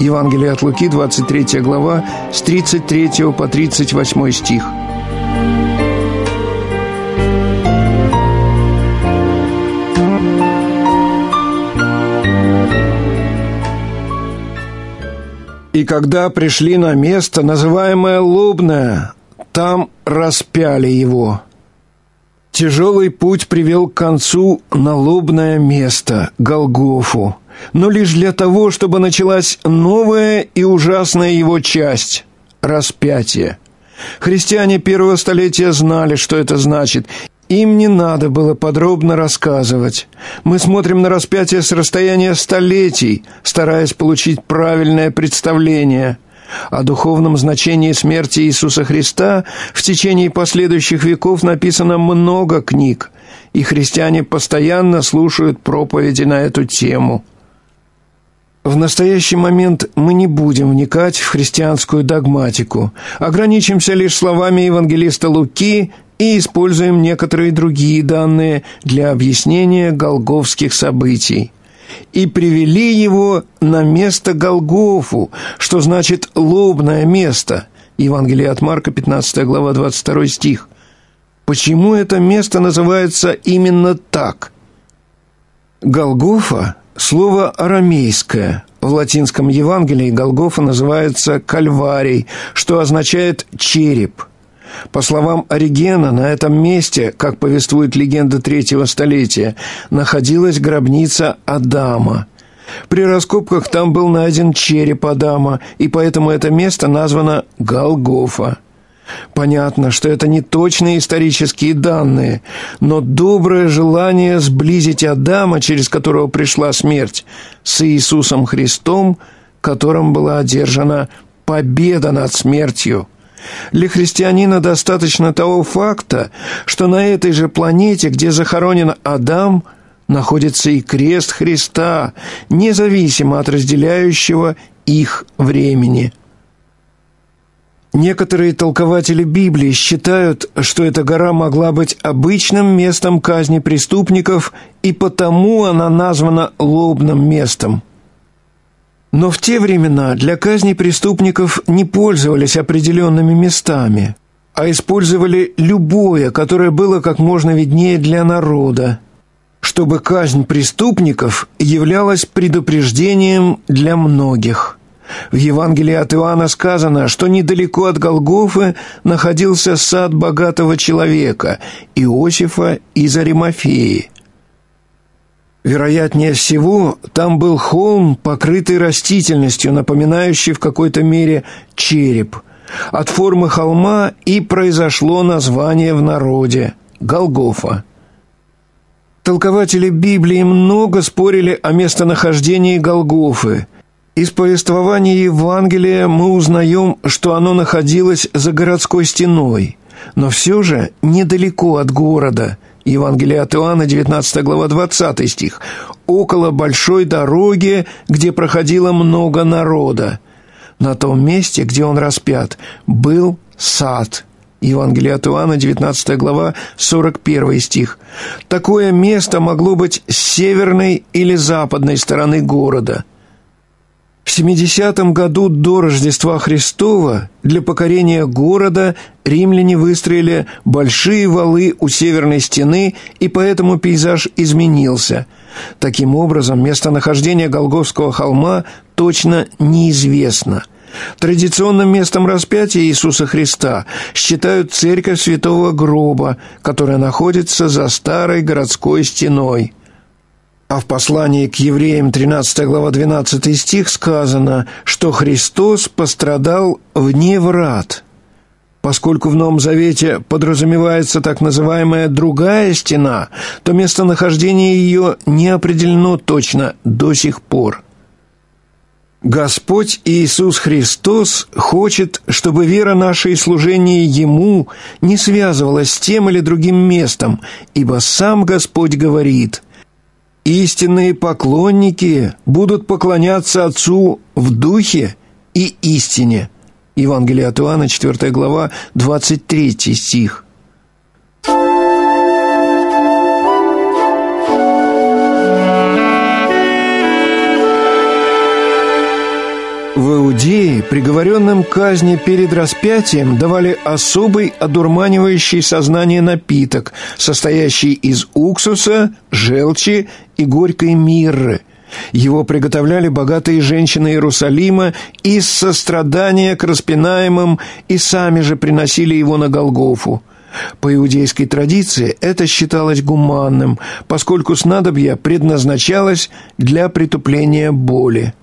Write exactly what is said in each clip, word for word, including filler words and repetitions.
Евангелие от Луки, двадцать третья глава, с тридцать третьего по тридцать восьмой стих. «И когда пришли на место, называемое Лобное, там распяли его». Тяжелый путь привел к концу на лобное место, Голгофу, но лишь для того, чтобы началась новая и ужасная его часть – распятие. Христиане первого столетия знали, что это значит. Им не надо было подробно рассказывать. Мы смотрим на распятие с расстояния столетий, стараясь получить правильное представление. О духовном значении смерти Иисуса Христа в течение последующих веков написано много книг, и христиане постоянно слушают проповеди на эту тему. В настоящий момент мы не будем вникать в христианскую догматику, ограничимся лишь словами евангелиста Луки и используем некоторые другие данные для объяснения голгофских событий. «И привели его на место Голгофу», что значит «лобное место». Евангелие от Марка, пятнадцатая глава, двадцать второй стих. Почему это место называется именно так? Голгофа – слово арамейское. В латинском Евангелии Голгофа называется Кальварий, что означает «череп». По словам Оригена, на этом месте, как повествует легенда третьего столетия, находилась гробница Адама. При раскопках там был найден череп Адама, и поэтому это место названо Голгофа. Понятно, что это не точные исторические данные, но доброе желание сблизить Адама, через которого пришла смерть, с Иисусом Христом, которым была одержана победа над смертью. Для христианина достаточно того факта, что на этой же планете, где захоронен Адам, находится и крест Христа, независимо от разделяющего их времени. Некоторые толкователи Библии считают, что эта гора могла быть обычным местом казни преступников, и потому она названа лобным местом. Но в те времена для казни преступников не пользовались определенными местами, а использовали любое, которое было как можно виднее для народа, чтобы казнь преступников являлась предупреждением для многих. В Евангелии от Иоанна сказано, что недалеко от Голгофы находился сад богатого человека, Иосифа из Аримафеи. Вероятнее всего, там был холм, покрытый растительностью, напоминающий в какой-то мере череп. От формы холма и произошло название в народе – Голгофа. Толкователи Библии много спорили о местонахождении Голгофы. Из повествования Евангелия мы узнаем, что оно находилось за городской стеной, но все же недалеко от города – Евангелие от Иоанна, девятнадцатая глава, двадцатый стих. «Около большой дороги, где проходило много народа. На том месте, где он распят, был сад». Евангелие от Иоанна, девятнадцатая глава, сорок первый стих. Такое место могло быть с северной или западной стороны города. В семидесятом году до Рождества Христова для покорения города римляне выстроили большие валы у северной стены, и поэтому пейзаж изменился. Таким образом, местонахождение Голгофского холма точно неизвестно. Традиционным местом распятия Иисуса Христа считают церковь Святого Гроба, которая находится за старой городской стеной. А в послании к евреям, тринадцатая глава, двенадцатый стих, сказано, что Христос пострадал вне врат. Поскольку в Новом Завете подразумевается так называемая «другая стена», то местонахождение ее не определено точно до сих пор. Господь Иисус Христос хочет, чтобы вера наша и служение Ему не связывалась с тем или другим местом, ибо сам Господь говорит: «Истинные поклонники будут поклоняться Отцу в духе и истине». Евангелие от Иоанна, четвёртая глава, двадцать третий стих. В Иудее приговоренным к казни перед распятием давали особый одурманивающий сознание напиток, состоящий из уксуса, желчи и горькой мирры. Его приготовляли богатые женщины Иерусалима из сострадания к распинаемым и сами же приносили его на Голгофу. По иудейской традиции это считалось гуманным, поскольку снадобье предназначалось для притупления боли.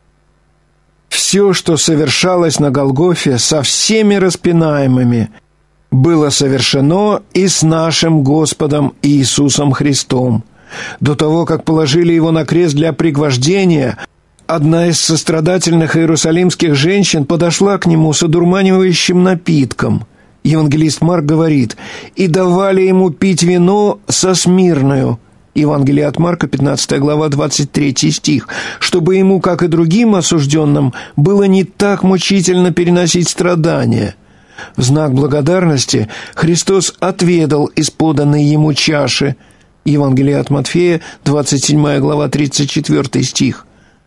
Все, что совершалось на Голгофе со всеми распинаемыми, было совершено и с нашим Господом Иисусом Христом. До того, как положили его на крест для пригвождения, одна из сострадательных иерусалимских женщин подошла к нему с одурманивающим напитком. Евангелист Марк говорит: «И давали ему пить вино со смирною». Евангелие от Марка, пятнадцатая глава, двадцать третий стих. «Чтобы ему, как и другим осужденным, было не так мучительно переносить страдания». В знак благодарности Христос отведал из поданной ему чаши. Евангелие от Матфея, двадцать седьмая глава, тридцать четвёртый стих.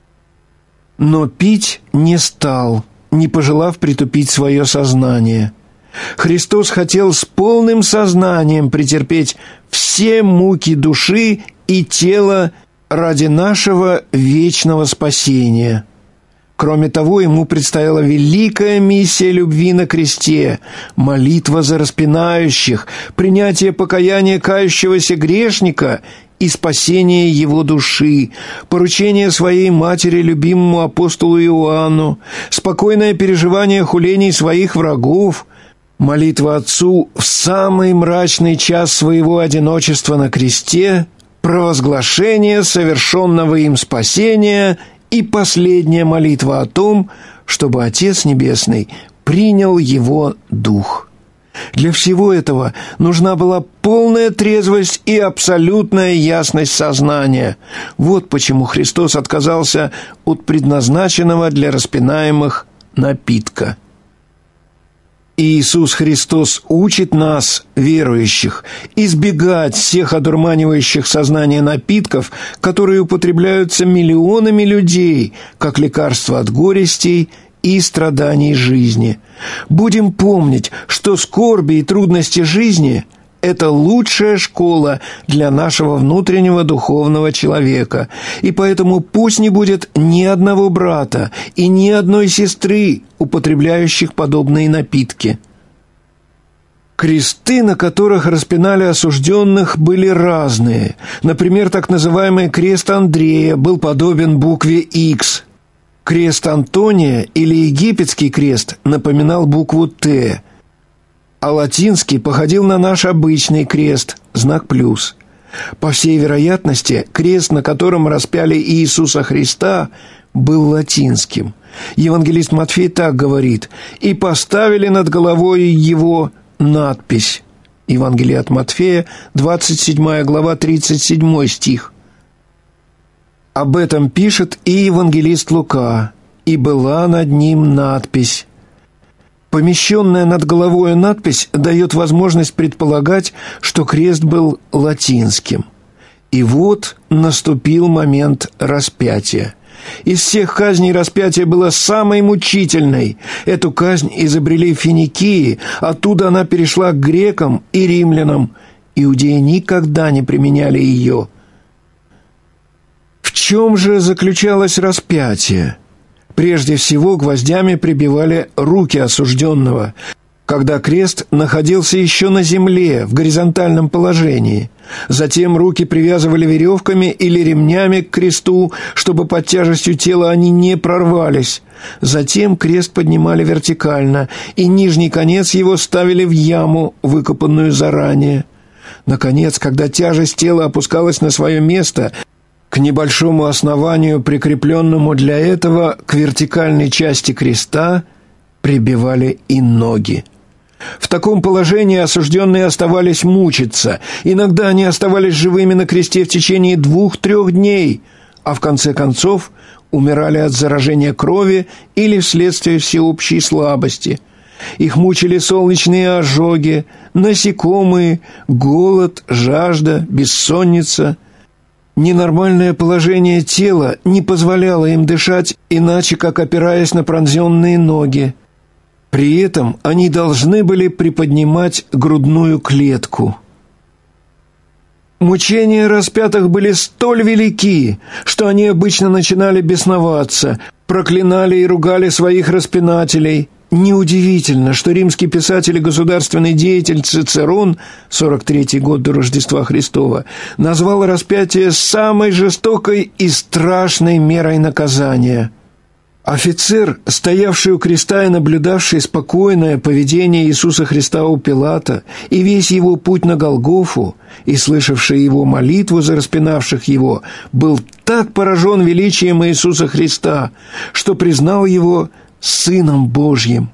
«Но пить не стал, не пожелав притупить свое сознание». Христос хотел с полным сознанием претерпеть все муки души и тела ради нашего вечного спасения. Кроме того, ему предстояла великая миссия любви на кресте, молитва за распинающих, принятие покаяния кающегося грешника и спасение его души, поручение своей матери любимому апостолу Иоанну, спокойное переживание хулений своих врагов, молитва Отцу в самый мрачный час своего одиночества на кресте, провозглашение совершенного им спасения и последняя молитва о том, чтобы Отец Небесный принял его дух. Для всего этого нужна была полная трезвость и абсолютная ясность сознания. Вот почему Христос отказался от предназначенного для распинаемых напитка. Иисус Христос учит нас, верующих, избегать всех одурманивающих сознание напитков, которые употребляются миллионами людей, как лекарство от горестей и страданий жизни. Будем помнить, что скорби и трудности жизни – это лучшая школа для нашего внутреннего духовного человека, и поэтому пусть не будет ни одного брата и ни одной сестры, употребляющих подобные напитки. Кресты, на которых распинали осужденных, были разные. Например, так называемый крест Андрея был подобен букве «Х». Крест Антония или египетский крест напоминал букву «Т», а латинский походил на наш обычный крест, знак плюс. По всей вероятности, крест, на котором распяли Иисуса Христа, был латинским. Евангелист Матфей так говорит: «И поставили над головой его надпись». Евангелие от Матфея, двадцать седьмая глава, тридцать седьмой стих. Об этом пишет и евангелист Лука: «И была над ним надпись». Помещенная над головой надпись дает возможность предполагать, что крест был латинским. И вот наступил момент распятия. Из всех казней распятие было самой мучительной. Эту казнь изобрели в Финикии, оттуда она перешла к грекам и римлянам. Иудеи никогда не применяли ее. В чем же заключалось распятие? Прежде всего, гвоздями прибивали руки осужденного, когда крест находился еще на земле, в горизонтальном положении. Затем руки привязывали веревками или ремнями к кресту, чтобы под тяжестью тела они не прорвались. Затем крест поднимали вертикально, и нижний конец его ставили в яму, выкопанную заранее. Наконец, когда тяжесть тела опускалась на свое место, к небольшому основанию, прикрепленному для этого к вертикальной части креста, прибивали и ноги. В таком положении осужденные оставались мучиться. Иногда они оставались живыми на кресте в течение двух-трех дней, а в конце концов умирали от заражения крови или вследствие всеобщей слабости. Их мучили солнечные ожоги, насекомые, голод, жажда, бессонница. Ненормальное положение тела не позволяло им дышать иначе, как опираясь на пронзенные ноги. При этом они должны были приподнимать грудную клетку. Мучения распятых были столь велики, что они обычно начинали бесноваться, проклинали и ругали своих распинателей. Неудивительно, что римский писатель и государственный деятель Цицерон, сорок третий год до Рождества Христова, назвал распятие самой жестокой и страшной мерой наказания. Офицер, стоявший у креста и наблюдавший спокойное поведение Иисуса Христа у Пилата и весь его путь на Голгофу, и слышавший его молитву за распинавших его, был так поражен величием Иисуса Христа, что признал его Сыном Божьим.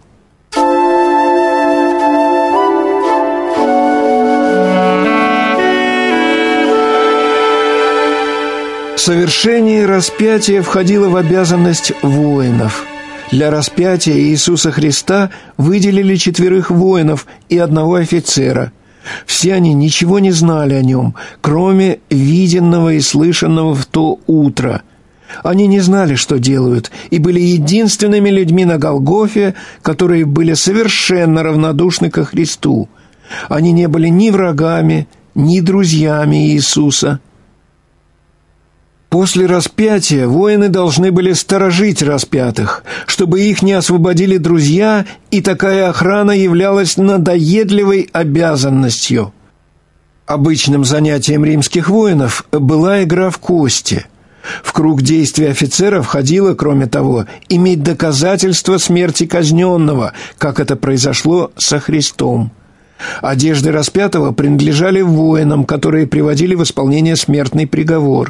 Совершение распятия входило в обязанность воинов. Для распятия Иисуса Христа выделили четверых воинов и одного офицера. Все они ничего не знали о нем, кроме виденного и слышанного в то утро. Они не знали, что делают, и были единственными людьми на Голгофе, которые были совершенно равнодушны ко Христу. Они не были ни врагами, ни друзьями Иисуса. После распятия воины должны были сторожить распятых, чтобы их не освободили друзья, и такая охрана являлась надоедливой обязанностью. Обычным занятием римских воинов была игра в кости. В круг действий офицера входило, кроме того, иметь доказательства смерти казненного, как это произошло со Христом. Одежды распятого принадлежали воинам, которые приводили в исполнение смертный приговор.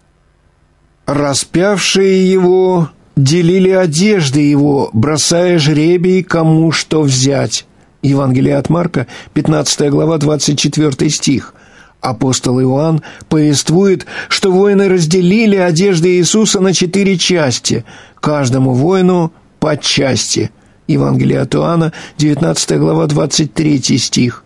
Распявшие его делили одежды его, бросая жребий, кому что взять. Евангелие от Марка, пятнадцатая глава, двадцать четвёртый стих. Апостол Иоанн повествует, что воины разделили одежды Иисуса на четыре части, каждому воину по части. Евангелие от Иоанна, девятнадцатая глава, двадцать третий стих.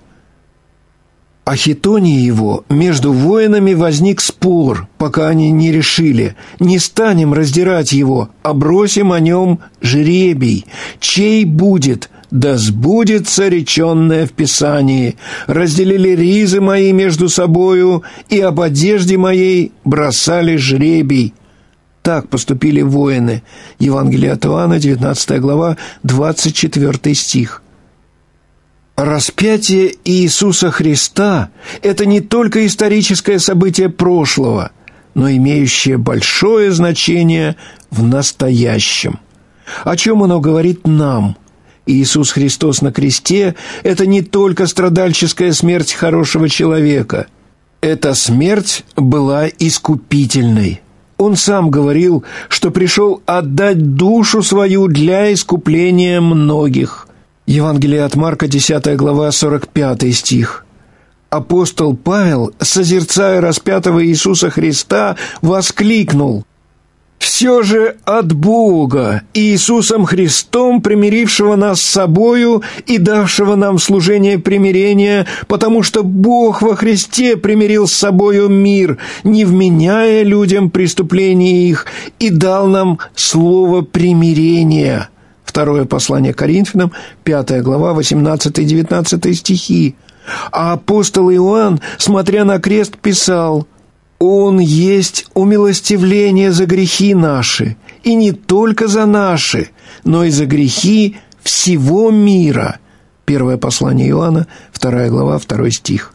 О хитоне его между воинами возник спор, пока они не решили: не станем раздирать его, а бросим о нем жребий, чей будет, да сбудется реченное в Писании: разделили ризы мои между собою, и об одежде моей бросали жребий. Так поступили воины. Евангелие от Иоанна, девятнадцатая глава, двадцать четвёртый стих. Распятие Иисуса Христа – это не только историческое событие прошлого, но имеющее большое значение в настоящем. О чем оно говорит нам? Иисус Христос на кресте – это не только страдальческая смерть хорошего человека. Эта смерть была искупительной. Он сам говорил, что пришел отдать душу свою для искупления многих. Евангелие от Марка, десятая глава, сорок пятый стих. Апостол Павел, созерцая распятого Иисуса Христа, воскликнул: «Все же от Бога, Иисусом Христом, примирившего нас с собою и давшего нам служение примирения, потому что Бог во Христе примирил с собою мир, не вменяя людям преступления их, и дал нам слово примирения». Второе послание Коринфянам, пятая глава, восемнадцатый-девятнадцатый стихи. А апостол Иоанн, смотря на крест, писал: «Он есть умилостивление за грехи наши, и не только за наши, но и за грехи всего мира». Первое послание Иоанна, вторая глава, второй стих.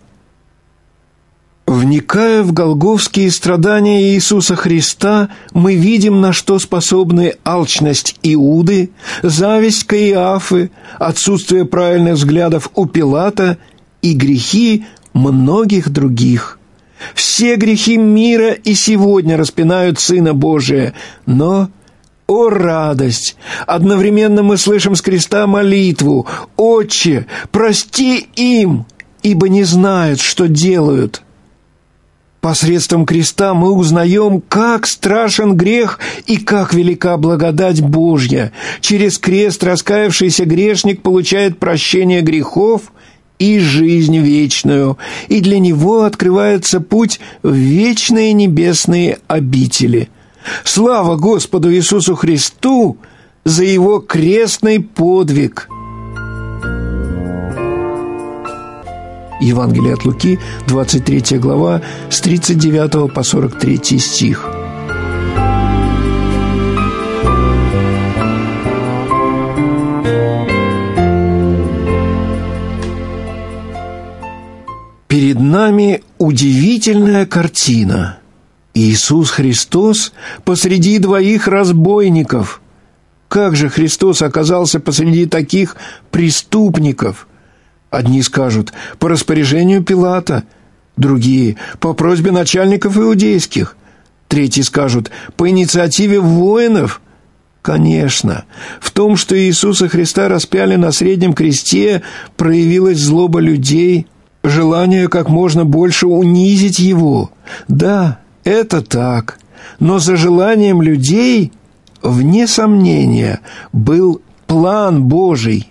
Вникая в голгофские страдания Иисуса Христа, мы видим, на что способны алчность Иуды, зависть Каиафы, отсутствие правильных взглядов у Пилата и грехи многих других. Все грехи мира и сегодня распинают Сына Божия, но, о радость! Одновременно мы слышим с креста молитву: «Отче, прости им, ибо не знают, что делают». Посредством креста мы узнаем, как страшен грех и как велика благодать Божья. Через крест раскаявшийся грешник получает прощение грехов и жизнь вечную, и для него открывается путь в вечные небесные обители. Слава Господу Иисусу Христу за Его крестный подвиг!» Евангелие от Луки, двадцать третья глава, с тридцать девятого по сорок третий стих. Перед нами удивительная картина. Иисус Христос посреди двоих разбойников. Как же Христос оказался посреди таких преступников? Одни скажут: по распоряжению Пилата, другие – по просьбе начальников иудейских, третьи скажут – по инициативе воинов. Конечно, в том, что Иисуса Христа распяли на среднем кресте, проявилась злоба людей, желание как можно больше унизить Его. Да, это так, но за желанием людей, вне сомнения, был план Божий.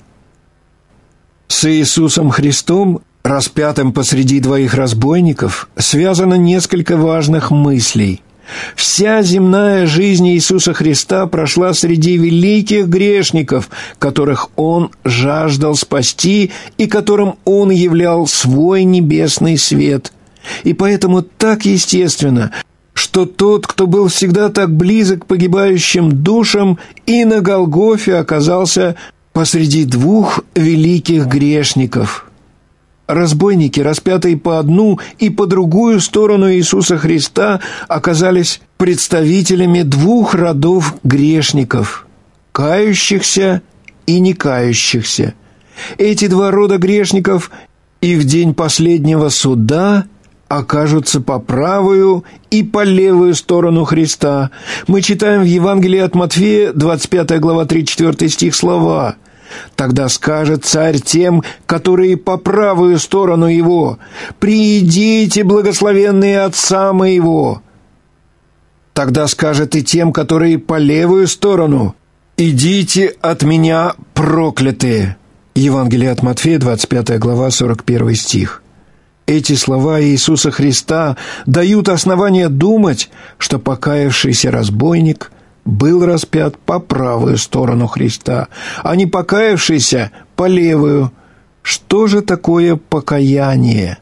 С Иисусом Христом, распятым посреди двоих разбойников, связано несколько важных мыслей. Вся земная жизнь Иисуса Христа прошла среди великих грешников, которых Он жаждал спасти и которым Он являл свой небесный свет. И поэтому так естественно, что тот, кто был всегда так близок к погибающим душам, и на Голгофе оказался посреди двух великих грешников. Разбойники, распятые по одну и по другую сторону Иисуса Христа, оказались представителями двух родов грешников – кающихся и не кающихся. Эти два рода грешников и в день последнего суда окажутся по правую и по левую сторону Христа. Мы читаем в Евангелии от Матфея, двадцать пятая глава, тридцать четвёртый стих, слова: «Тогда скажет царь тем, которые по правую сторону его: приидите, благословенные Отца моего. Тогда скажет и тем, которые по левую сторону: идите от меня, проклятые». Евангелие от Матфея, двадцать пятая глава, сорок первый стих. Эти слова Иисуса Христа дают основание думать, что покаявшийся разбойник был распят по правую сторону Христа, а не покаявшийся по левую. Что же такое покаяние?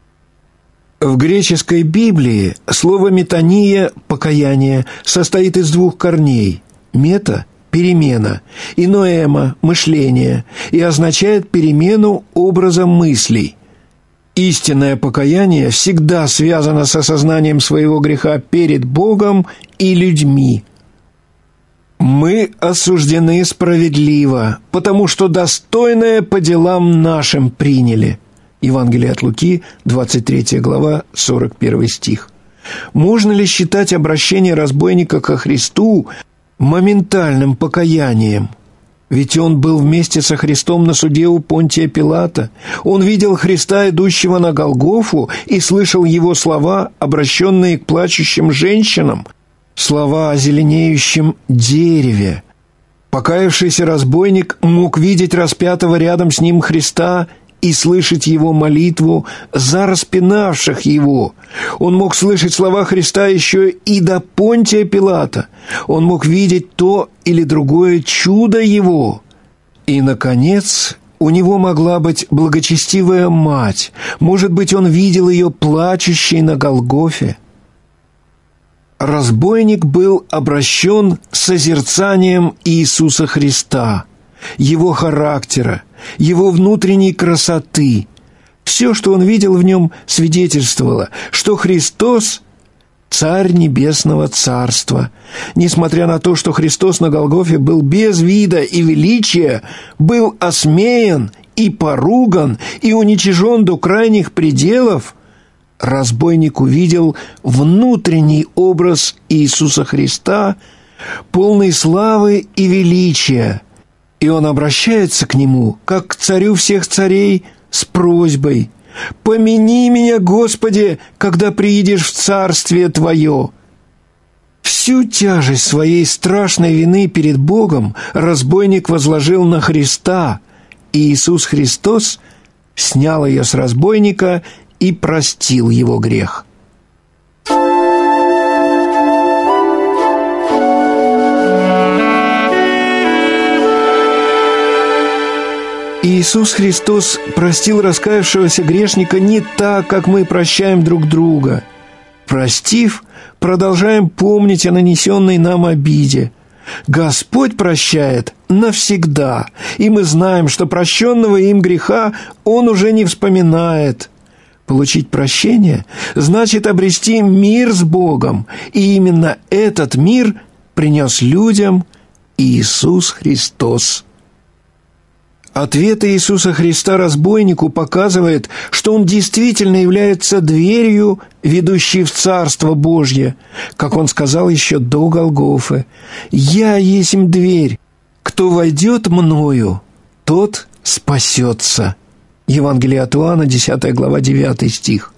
В греческой Библии слово «метания» – «покаяние» состоит из двух корней – «мета» – «перемена» и «ноэма» – «мышление» и означает перемену образа мыслей. Истинное покаяние всегда связано с осознанием своего греха перед Богом и людьми. «Мы осуждены справедливо, потому что достойное по делам нашим приняли». Евангелие от Луки, двадцать третья глава, сорок первый стих. Можно ли считать обращение разбойника ко Христу моментальным покаянием? Ведь он был вместе со Христом на суде у Понтия Пилата. Он видел Христа, идущего на Голгофу, и слышал Его слова, обращенные к плачущим женщинам, слова о зеленеющем дереве. Покаявшийся разбойник мог видеть распятого рядом с ним Христа и слышать Его молитву за распинавших Его. Он мог слышать слова Христа еще и до Понтия Пилата. Он мог видеть то или другое чудо Его. И, наконец, у него могла быть благочестивая мать. Может быть, он видел ее плачущей на Голгофе. Разбойник был обращен созерцанием Иисуса Христа, Его характера, Его внутренней красоты. Все, что он видел в нем, свидетельствовало, что Христос – Царь Небесного Царства. Несмотря на то, что Христос на Голгофе был без вида и величия, был осмеян и поруган и уничижен до крайних пределов, разбойник увидел внутренний образ Иисуса Христа, полный славы и величия. И он обращается к Нему, как к Царю всех царей, с просьбой: «Помяни меня, Господи, когда приидешь в Царствие Твое». Всю тяжесть своей страшной вины перед Богом разбойник возложил на Христа, и Иисус Христос снял ее с разбойника и простил его грех. Иисус Христос простил раскаявшегося грешника не так, как мы прощаем друг друга. Простив, продолжаем помнить о нанесенной нам обиде. Господь прощает навсегда, и мы знаем, что прощенного им греха Он уже не вспоминает. Получить прощение значит обрести мир с Богом, и именно этот мир принес людям Иисус Христос. Ответ Иисуса Христа разбойнику показывает, что он действительно является дверью, ведущей в Царство Божье, как он сказал еще до Голгофы: «Я есмь дверь, кто войдет мною, тот спасется». Евангелие от Иоанна, десятая глава, девятый стих.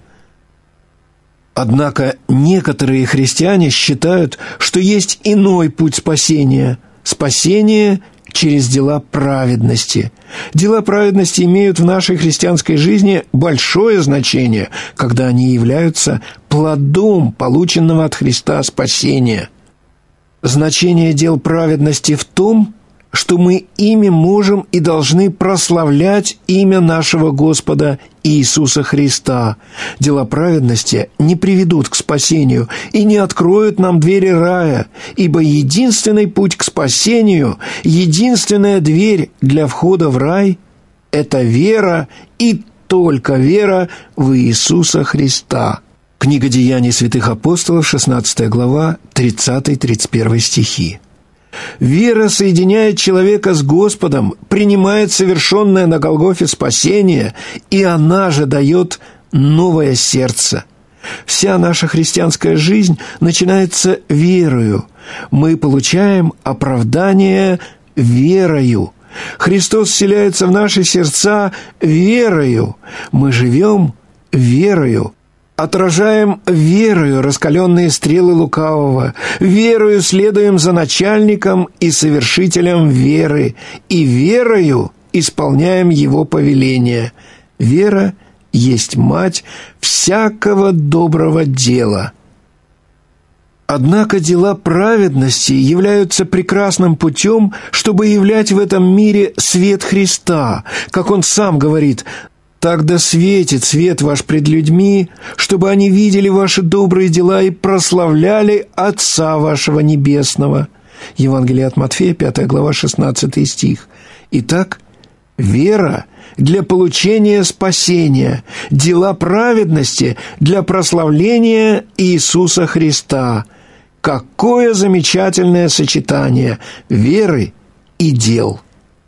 Однако некоторые христиане считают, что есть иной путь спасения – спасение через дела праведности. Дела праведности имеют в нашей христианской жизни большое значение, когда они являются плодом полученного от Христа спасения. Значение дел праведности в том, что мы ими можем и должны прославлять имя нашего Господа Иисуса Христа. Дела праведности не приведут к спасению и не откроют нам двери рая, ибо единственный путь к спасению, единственная дверь для входа в рай – это вера и только вера в Иисуса Христа. Книга Деяний святых апостолов, шестнадцатая глава, тридцатый-тридцать первый стихи. Вера соединяет человека с Господом, принимает совершенное на Голгофе спасение, и она же дает новое сердце. Вся наша христианская жизнь начинается верою. Мы получаем оправдание верою. Христос вселяется в наши сердца верою. Мы живем верою. Отражаем верою раскаленные стрелы лукавого, верою следуем за начальником и совершителем веры, и верою исполняем его повеления. Вера есть мать всякого доброго дела. Однако дела праведности являются прекрасным путем, чтобы являть в этом мире свет Христа, как Он сам говорит: «Так да светит свет ваш пред людьми, чтобы они видели ваши добрые дела и прославляли Отца вашего Небесного». Евангелие от Матфея, пятая глава, шестнадцатый стих. Итак, вера для получения спасения, дела праведности для прославления Иисуса Христа. Какое замечательное сочетание веры и дел!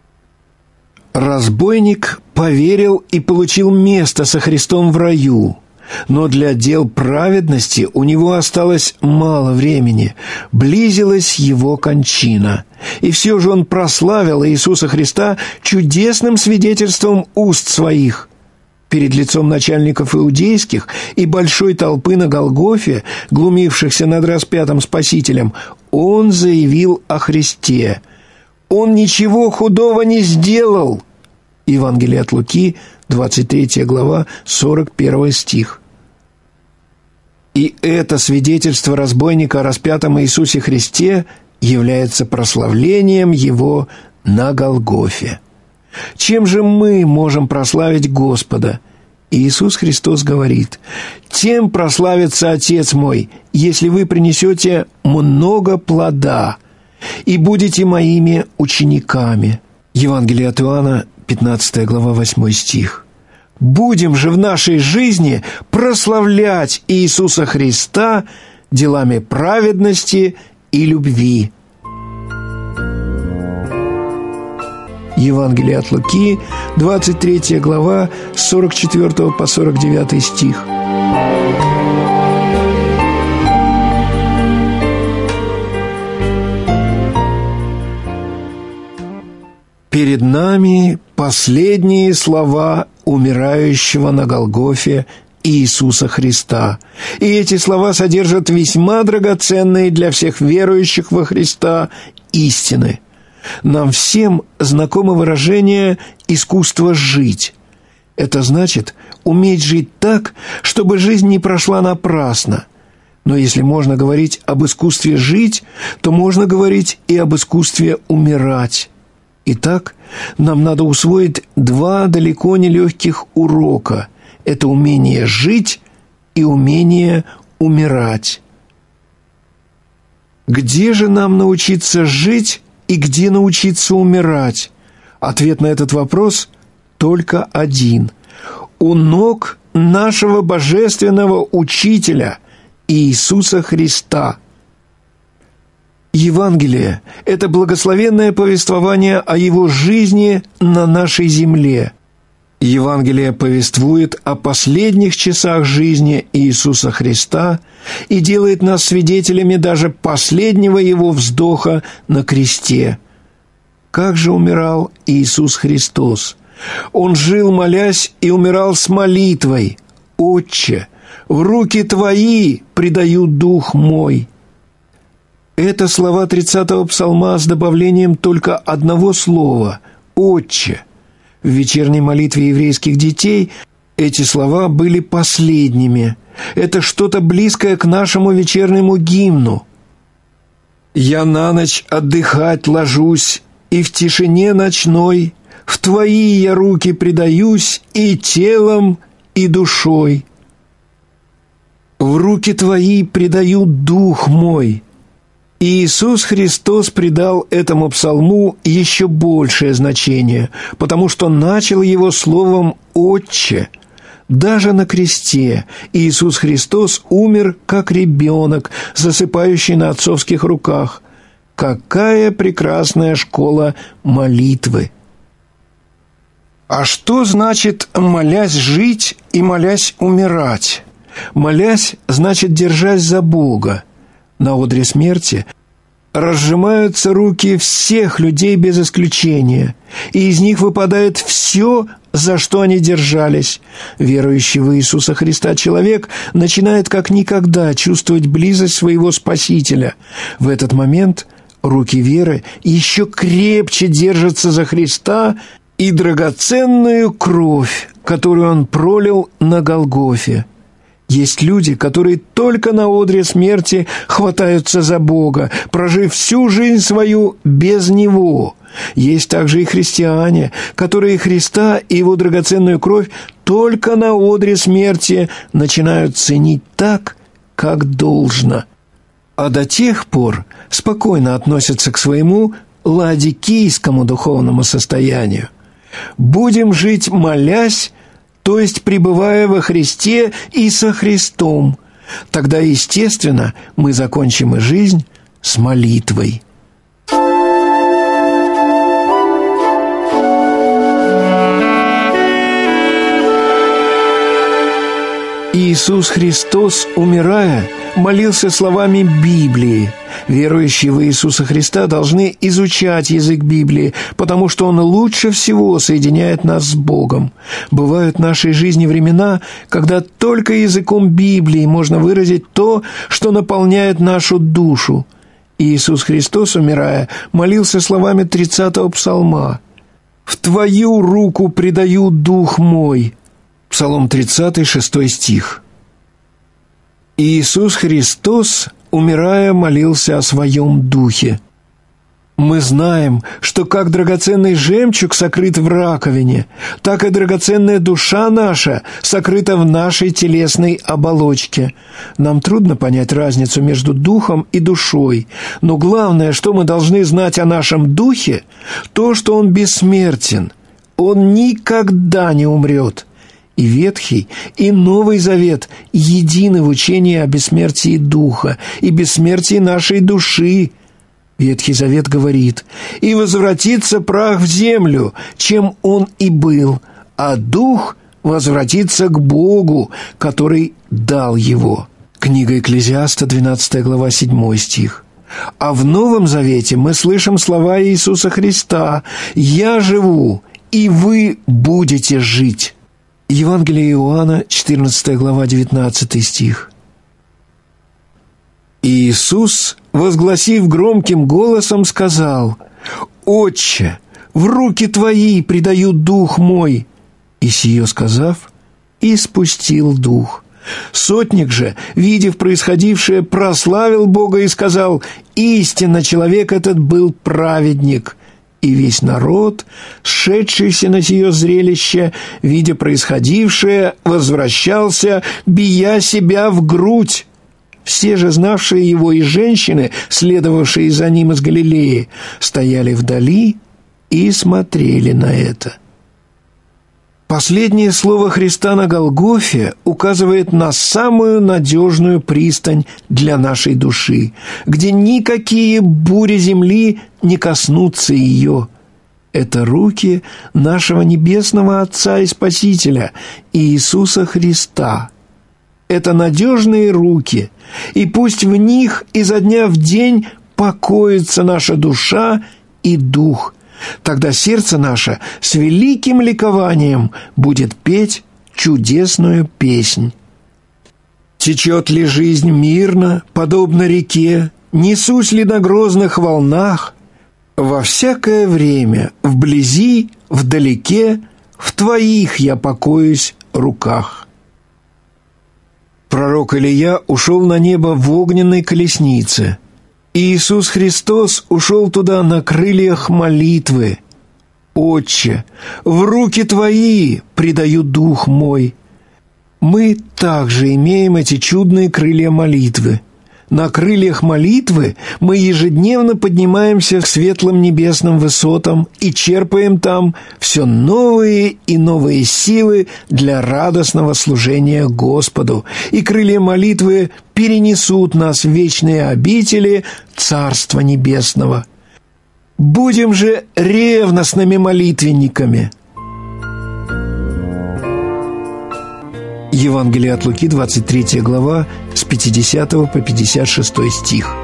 Разбойник поверил и получил место со Христом в раю, но для дел праведности у него осталось мало времени, близилась его кончина. И все же он прославил Иисуса Христа чудесным свидетельством уст своих. Перед лицом начальников иудейских и большой толпы на Голгофе, глумившихся над распятым Спасителем, он заявил о Христе: «Он ничего худого не сделал». Евангелие от Луки, двадцать третья глава, сорок первый стих. И это свидетельство разбойника о распятом Иисусе Христе является прославлением Его на Голгофе. Чем же мы можем прославить Господа? Иисус Христос говорит: «Тем прославится Отец мой, если вы принесете много плода и будете моими учениками». Евангелие от Иоанна, пятнадцатая глава, восьмой стих. Будем же в нашей жизни прославлять Иисуса Христа делами праведности и любви. Евангелие от Луки, двадцать третья глава, с сорок четвёртого по сорок девятый стих. Перед нами последние слова умирающего на Голгофе Иисуса Христа. И эти слова содержат весьма драгоценные для всех верующих во Христа истины. Нам всем знакомо выражение «искусство жить». Это значит уметь жить так, чтобы жизнь не прошла напрасно. Но если можно говорить об искусстве жить, то можно говорить и об искусстве умирать. Итак, нам надо усвоить два далеко не легких урока. Это умение жить и умение умирать. Где же нам научиться жить и где научиться умирать? Ответ на этот вопрос только один. У ног нашего божественного учителя Иисуса Христа. Евангелие – это благословенное повествование о Его жизни на нашей земле. Евангелие повествует о последних часах жизни Иисуса Христа и делает нас свидетелями даже последнего Его вздоха на кресте. Как же умирал Иисус Христос? Он жил, молясь, и умирал с молитвой: «Отче, в руки Твои предаю дух мой». Это слова тридцатого псалма с добавлением только одного слова «Отче». В вечерней молитве еврейских детей эти слова были последними. Это что-то близкое к нашему вечернему гимну. «Я на ночь отдыхать ложусь, и в тишине ночной в Твои я руки предаюсь и телом, и душой. В руки Твои предаю дух мой». И Иисус Христос придал этому псалму еще большее значение, потому что начал его словом «Отче». Даже на кресте Иисус Христос умер, как ребенок, засыпающий на отцовских руках. Какая прекрасная школа молитвы! А что значит «молясь жить» и «молясь умирать»? «Молясь» значит «держась за Бога». На одре смерти разжимаются руки всех людей без исключения, и из них выпадает все, за что они держались. Верующий в Иисуса Христа человек начинает как никогда чувствовать близость своего Спасителя. В этот момент руки веры еще крепче держатся за Христа и драгоценную кровь, которую Он пролил на Голгофе. Есть люди, которые только на одре смерти хватаются за Бога, прожив всю жизнь свою без Него. Есть также и христиане, которые Христа и Его драгоценную кровь только на одре смерти начинают ценить так, как должно, а до тех пор спокойно относятся к своему ладикийскому духовному состоянию. Будем жить, молясь, то есть пребывая во Христе и со Христом. Тогда, естественно, мы закончим и жизнь с молитвой. Иисус Христос, умирая, молился словами Библии. Верующие в Иисуса Христа должны изучать язык Библии, потому что он лучше всего соединяет нас с Богом. Бывают в нашей жизни времена, когда только языком Библии можно выразить то, что наполняет нашу душу. Иисус Христос, умирая, молился словами тридцатого псалма: «В Твою руку предаю дух мой». Псалом тридцатый, шестой стих. Иисус Христос, умирая, молился о своем духе. Мы знаем, что как драгоценный жемчуг сокрыт в раковине, так и драгоценная душа наша сокрыта в нашей телесной оболочке. Нам трудно понять разницу между духом и душой, но главное, что мы должны знать о нашем духе, то, что он бессмертен, он никогда не умрет. И Ветхий, и Новый Завет едины в учении о бессмертии духа и бессмертии нашей души. Ветхий Завет говорит: «И возвратится прах в землю, чем он и был, а дух возвратится к Богу, который дал его». Книга Экклезиаста, двенадцатая глава, седьмой стих. А в Новом Завете мы слышим слова Иисуса Христа: «Я живу, и вы будете жить». Евангелие Иоанна, четырнадцатая глава, девятнадцатый стих. Иисус, возгласив громким голосом, сказал: «Отче, в руки Твои предаю дух мой». И сие сказав, испустил дух. Сотник же, видев происходившее, прославил Бога и сказал: «Истинно человек этот был праведник». И весь народ, сшедшийся на сие зрелище, видя происходившее, возвращался, бия себя в грудь. Все же, знавшие его, и женщины, следовавшие за ним из Галилеи, стояли вдали и смотрели на это. Последнее слово Христа на Голгофе указывает на самую надежную пристань для нашей души, где никакие бури земли не коснутся ее. Это руки нашего Небесного Отца и Спасителя Иисуса Христа. Это надежные руки, и пусть в них изо дня в день покоится наша душа и дух. Тогда сердце наше с великим ликованием будет петь чудесную песнь. Течет ли жизнь мирно, подобно реке, несусь ли на грозных волнах? Во всякое время, вблизи, вдалеке, в Твоих я покоюсь руках. Пророк Илия ушел на небо в огненной колеснице. Иисус Христос ушел туда на крыльях молитвы. «Отче, в руки Твои предаю дух мой». Мы также имеем эти чудные крылья молитвы. На крыльях молитвы мы ежедневно поднимаемся к светлым небесным высотам и черпаем там все новые и новые силы для радостного служения Господу. И крылья молитвы перенесут нас в вечные обители Царства Небесного. Будем же ревностными молитвенниками. Евангелие от Луки, двадцать третья глава, с пятидесятого по пятьдесят шестой стих.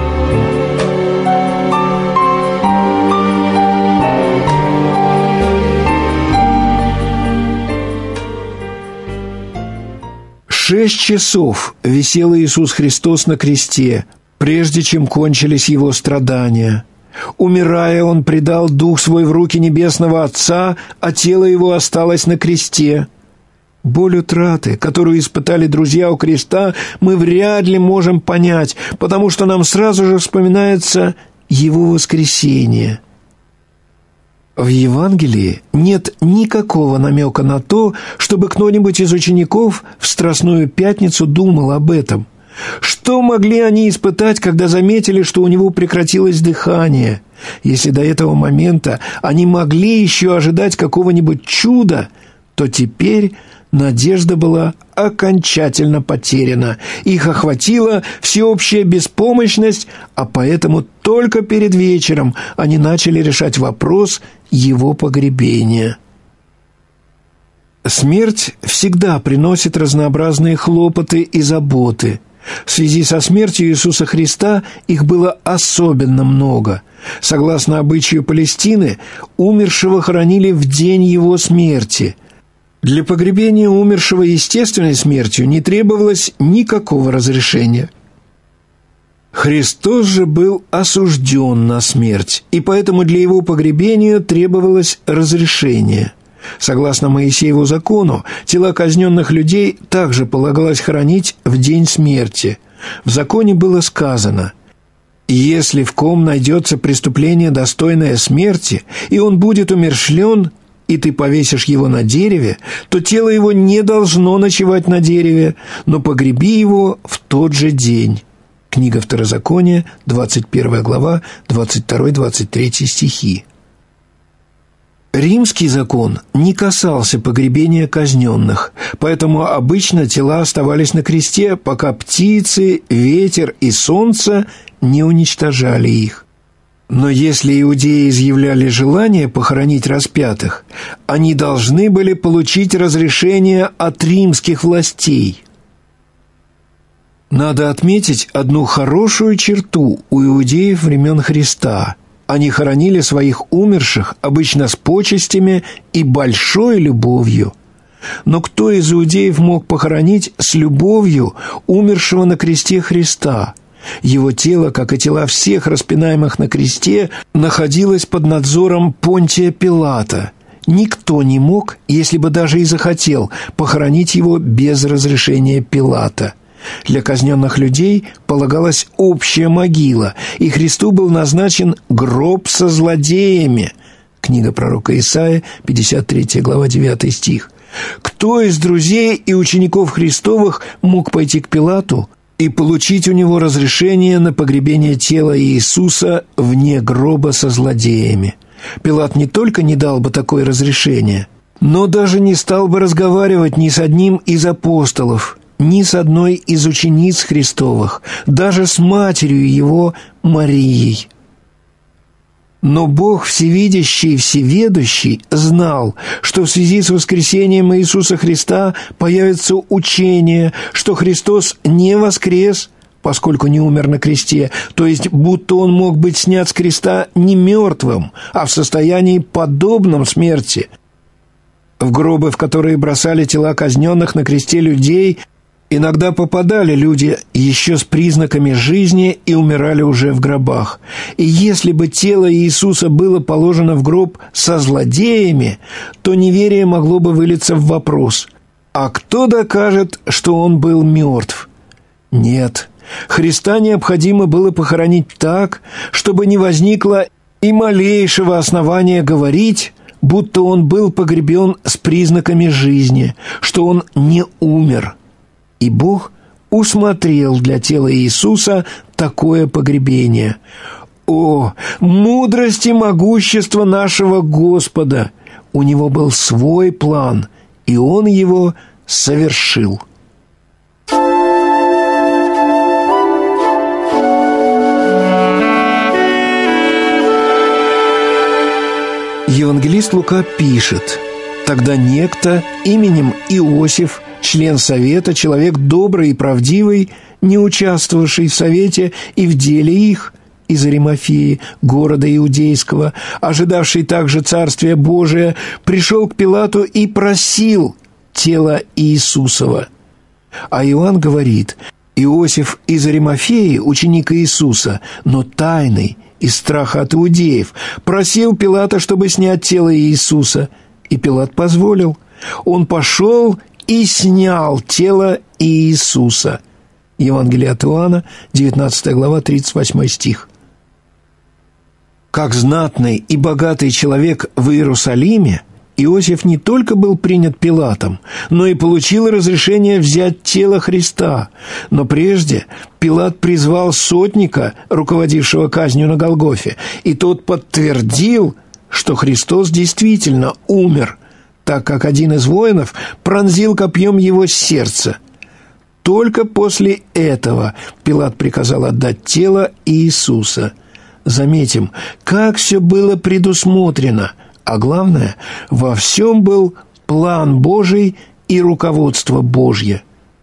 Шесть часов висел Иисус Христос на кресте, прежде чем кончились Его страдания. Умирая, Он предал Дух Свой в руки Небесного Отца, а тело Его осталось на кресте. Боль утраты, которую испытали друзья у креста, мы вряд ли можем понять, потому что нам сразу же вспоминается Его воскресение. В Евангелии нет никакого намека на то, чтобы кто-нибудь из учеников в Страстную Пятницу думал об этом. Что могли они испытать, когда заметили, что у него прекратилось дыхание? Если до этого момента они могли еще ожидать какого-нибудь чуда, то теперь надежда была окончательно потеряна. Их охватила всеобщая беспомощность, а поэтому только перед вечером они начали решать вопрос его погребения. Смерть всегда приносит разнообразные хлопоты и заботы. В связи со смертью Иисуса Христа их было особенно много. Согласно обычаю Палестины, умершего хоронили в день его смерти. Для погребения умершего естественной смертью не требовалось никакого разрешения. Христос же был осужден на смерть, и поэтому для его погребения требовалось разрешение. Согласно Моисееву закону, тела казненных людей также полагалось хоронить в день смерти. В законе было сказано: «Если в ком найдется преступление, достойное смерти, и он будет умерщвлен, и ты повесишь его на дереве, то тело его не должно ночевать на дереве, но погреби его в тот же день». Книга Второзакония, двадцать первая глава, двадцать второй — двадцать третий стихи. Римский закон не касался погребения казненных, поэтому обычно тела оставались на кресте, пока птицы, ветер и солнце не уничтожали их. Но если иудеи изъявляли желание похоронить распятых, они должны были получить разрешение от римских властей. Надо отметить одну хорошую черту у иудеев времен Христа. Они хоронили своих умерших обычно с почестями и большой любовью. Но кто из иудеев мог похоронить с любовью умершего на кресте Христа? Его тело, как и тела всех распинаемых на кресте, находилось под надзором Понтия Пилата. Никто не мог, если бы даже и захотел, похоронить его без разрешения Пилата. Для казненных людей полагалась общая могила, и Христу был назначен гроб со злодеями. Книга пророка Исаия, пятьдесят третья глава, девятый стих. Кто из друзей и учеников Христовых мог пойти к Пилату и получить у него разрешение на погребение тела Иисуса вне гроба со злодеями? Пилат не только не дал бы такое разрешение, но даже не стал бы разговаривать ни с одним из апостолов, ни с одной из учениц Христовых, даже с матерью его Марией. Но Бог всевидящий и всеведущий знал, что в связи с воскресением Иисуса Христа появится учение, что Христос не воскрес, поскольку не умер на кресте, то есть будто Он мог быть снят с креста не мертвым, а в состоянии подобном смерти. В гробы, в которые бросали тела казненных на кресте людей, иногда попадали люди еще с признаками жизни и умирали уже в гробах. И если бы тело Иисуса было положено в гроб со злодеями, то неверие могло бы вылиться в вопрос: а кто докажет, что Он был мертв? Нет, Христа необходимо было похоронить так, чтобы не возникло и малейшего основания говорить, будто Он был погребен с признаками жизни, что Он не умер. И Бог усмотрел для тела Иисуса такое погребение. О, мудрость и могущество нашего Господа! У Него был свой план, и Он его совершил. Евангелист Лука пишет: «Тогда некто именем Иосиф, член совета, человек добрый и правдивый, не участвовавший в совете и в деле их, из Аримафеи, города Иудейского, ожидавший также Царствия Божия, пришел к Пилату и просил тело Иисусова». А Иоанн говорит: Иосиф из Аримафеи, ученик Иисуса, но тайный, из страха от иудеев, просил Пилата, чтобы снять тело Иисуса, и Пилат позволил. Он пошел и снял тело Иисуса. Евангелие от Иоанна, девятнадцатая глава, тридцать восьмой стих. Как знатный и богатый человек в Иерусалиме, Иосиф не только был принят Пилатом, но и получил разрешение взять тело Христа. Но прежде Пилат призвал сотника, руководившего казнью на Голгофе, и тот подтвердил, что Христос действительно умер, так как один из воинов пронзил копьем его сердце. Только после этого Пилат приказал отдать тело Иисуса. Заметим, как все было предусмотрено, а главное, во всем был план Божий и руководство Божье.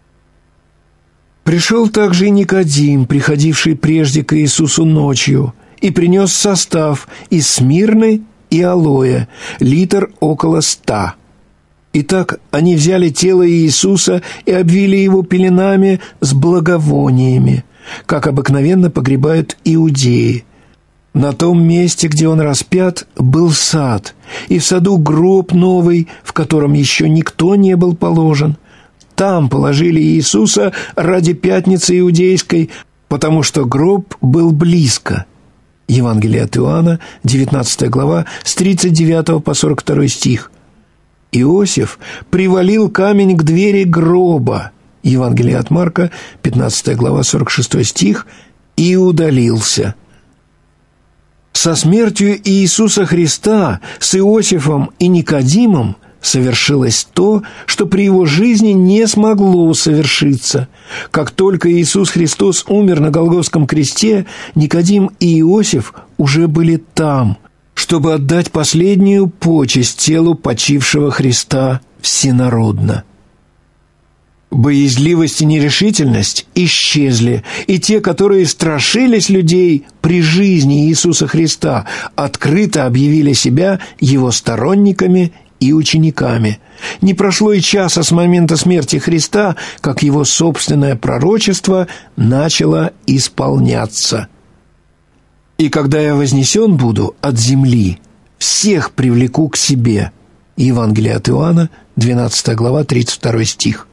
Пришел также и Никодим, приходивший прежде к Иисусу ночью, и принес состав из смирны и алоэ, литр около ста. Итак, они взяли тело Иисуса и обвили его пеленами с благовониями, как обыкновенно погребают иудеи. На том месте, где он распят, был сад, и в саду гроб новый, в котором еще никто не был положен. Там положили Иисуса ради пятницы иудейской, потому что гроб был близко. Евангелие от Иоанна, девятнадцатая глава, с тридцать девятого по сорок второй стих. Иосиф привалил камень к двери гроба. Евангелие от Марка, пятнадцатая глава, сорок шестой стих, и удалился. Со смертью Иисуса Христа с Иосифом и Никодимом совершилось то, что при его жизни не смогло совершиться. Как только Иисус Христос умер на Голгофском кресте, Никодим и Иосиф уже были там, чтобы отдать последнюю почесть телу почившего Христа всенародно. Боязливость и нерешительность исчезли, и те, которые страшились людей при жизни Иисуса Христа, открыто объявили себя Его сторонниками и учениками. Не прошло и часа с момента смерти Христа, как Его собственное пророчество начало исполняться. «И когда я вознесен буду от земли, всех привлеку к себе». Евангелие от Иоанна, двенадцатая глава, тридцать второй стих.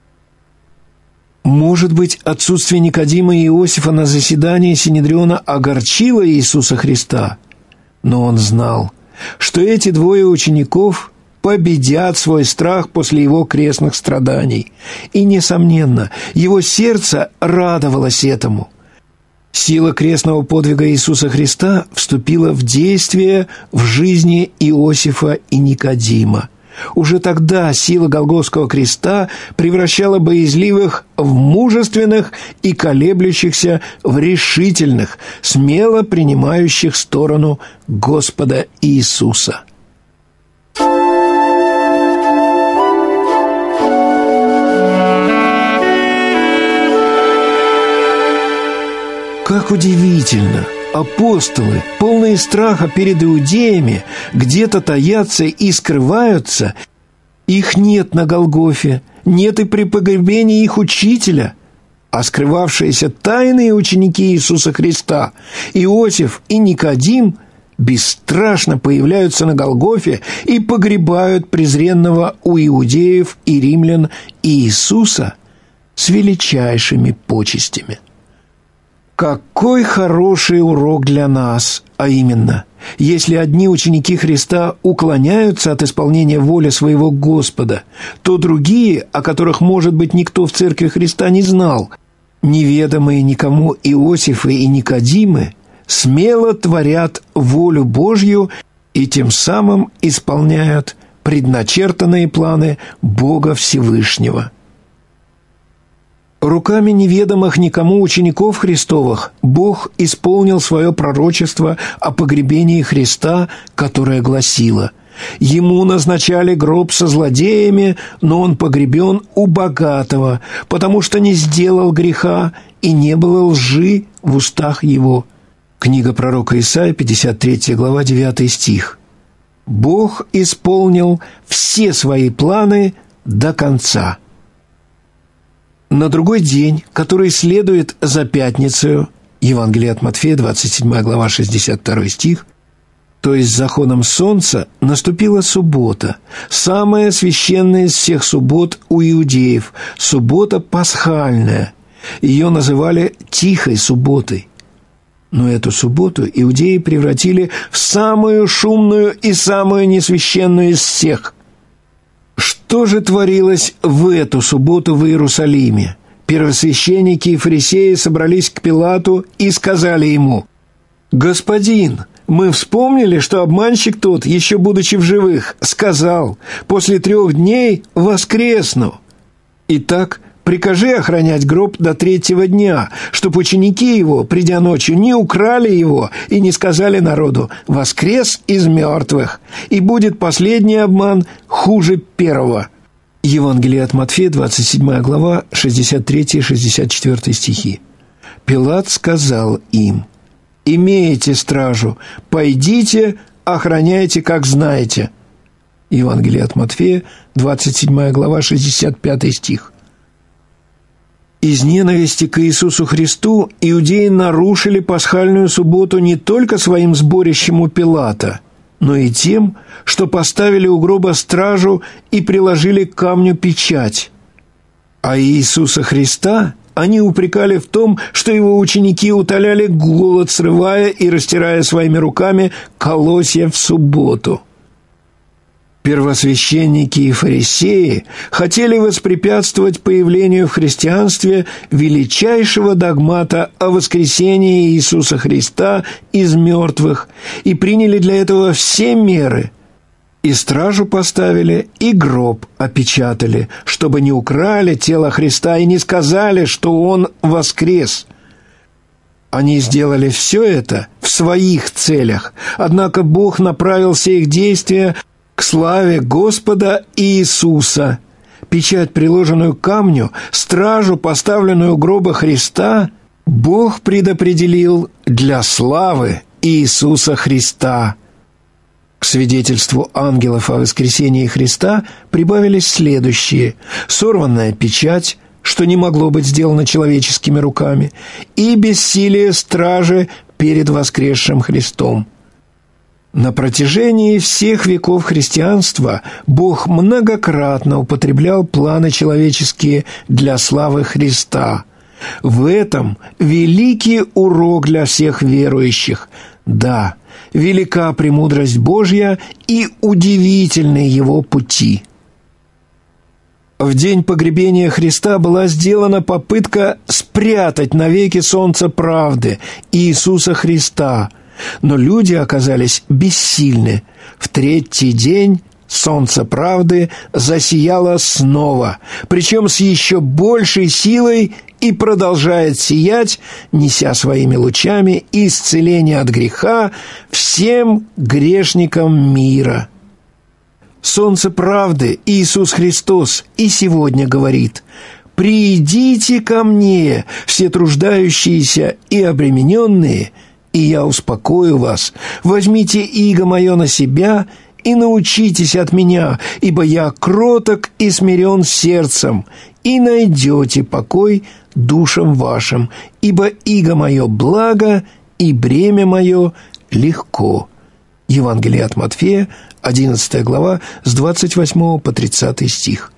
Может быть, отсутствие Никодима и Иосифа на заседании Синедриона огорчило Иисуса Христа, но он знал, что эти двое учеников победят свой страх после его крестных страданий, и, несомненно, его сердце радовалось этому. Сила крестного подвига Иисуса Христа вступила в действие в жизни Иосифа и Никодима. Уже тогда сила Голгофского креста превращала боязливых в мужественных и колеблющихся в решительных, смело принимающих сторону Господа Иисуса. Как удивительно! Апостолы, полные страха перед иудеями, где-то таятся и скрываются. Их нет на Голгофе, нет и при погребении их учителя. А скрывавшиеся тайные ученики Иисуса Христа, Иосиф и Никодим, бесстрашно появляются на Голгофе и погребают презренного у иудеев и римлян Иисуса с величайшими почестями. Какой хороший урок для нас, а именно, если одни ученики Христа уклоняются от исполнения воли своего Господа, то другие, о которых, может быть, никто в Церкви Христа не знал, неведомые никому Иосифы и Никодимы, смело творят волю Божью и тем самым исполняют предначертанные планы Бога Всевышнего. Руками неведомых никому учеников Христовых Бог исполнил свое пророчество о погребении Христа, которое гласило: «Ему назначали гроб со злодеями, но он погребен у богатого, потому что не сделал греха, и не было лжи в устах его». Книга пророка Исаии, пятьдесят третья глава, девятый стих. Бог исполнил все свои планы до конца. На другой день, который следует за пятницей, Евангелие от Матфея, двадцать седьмая глава, шестьдесят второй стих, то есть с заходом солнца, наступила суббота, самая священная из всех суббот у иудеев, суббота пасхальная. Ее называли «тихой субботой». Но эту субботу иудеи превратили в самую шумную и самую несвященную из всех. Что же творилось в эту субботу в Иерусалиме? Первосвященники и фарисеи собрались к Пилату и сказали ему: «Господин, мы вспомнили, что обманщик тот, еще будучи в живых, сказал: после трех дней воскресну. Итак, прикажи охранять гроб до третьего дня, чтоб ученики его, придя ночью, не украли его и не сказали народу: воскрес из мертвых, и будет последний обман хуже первого». Евангелие от Матфея, двадцать седьмая глава, шестьдесят третий и шестьдесят четвёртый стихи. Пилат сказал им: «Имеете стражу, пойдите, охраняйте, как знаете». Евангелие от Матфея, двадцать седьмая глава, шестьдесят пятый стих. Из ненависти к Иисусу Христу иудеи нарушили пасхальную субботу не только своим сборищем у Пилата, но и тем, что поставили у гроба стражу и приложили к камню печать. А Иисуса Христа они упрекали в том, что его ученики утоляли голод, срывая и растирая своими руками колосья в субботу. Первосвященники и фарисеи хотели воспрепятствовать появлению в христианстве величайшего догмата о воскресении Иисуса Христа из мертвых и приняли для этого все меры. И стражу поставили, и гроб опечатали, чтобы не украли тело Христа и не сказали, что Он воскрес. Они сделали все это в своих целях, однако Бог направил все их действия к славе Господа Иисуса. Печать, приложенную к камню, стражу, поставленную у гроба Христа, Бог предопределил для славы Иисуса Христа. К свидетельству ангелов о воскресении Христа прибавились следующие: сорванная печать, что не могло быть сделано человеческими руками, и бессилие стражи перед воскресшим Христом. На протяжении всех веков христианства Бог многократно употреблял планы человеческие для славы Христа. В этом великий урок для всех верующих. Да, велика премудрость Божья и удивительны Его пути. В день погребения Христа была сделана попытка спрятать навеки солнце правды Иисуса Христа, но люди оказались бессильны. В третий день солнце правды засияло снова, причем с еще большей силой, и продолжает сиять, неся своими лучами исцеление от греха всем грешникам мира. Солнце правды, Иисус Христос, и сегодня говорит: «Придите ко мне, все труждающиеся и обремененные, и я успокою вас. Возьмите иго мое на себя и научитесь от меня, ибо я кроток и смирен сердцем, и найдете покой душам вашим, ибо иго мое благо, и бремя мое легко». Евангелие от Матфея, одиннадцатая глава, с двадцать восьмого по тридцатый стих.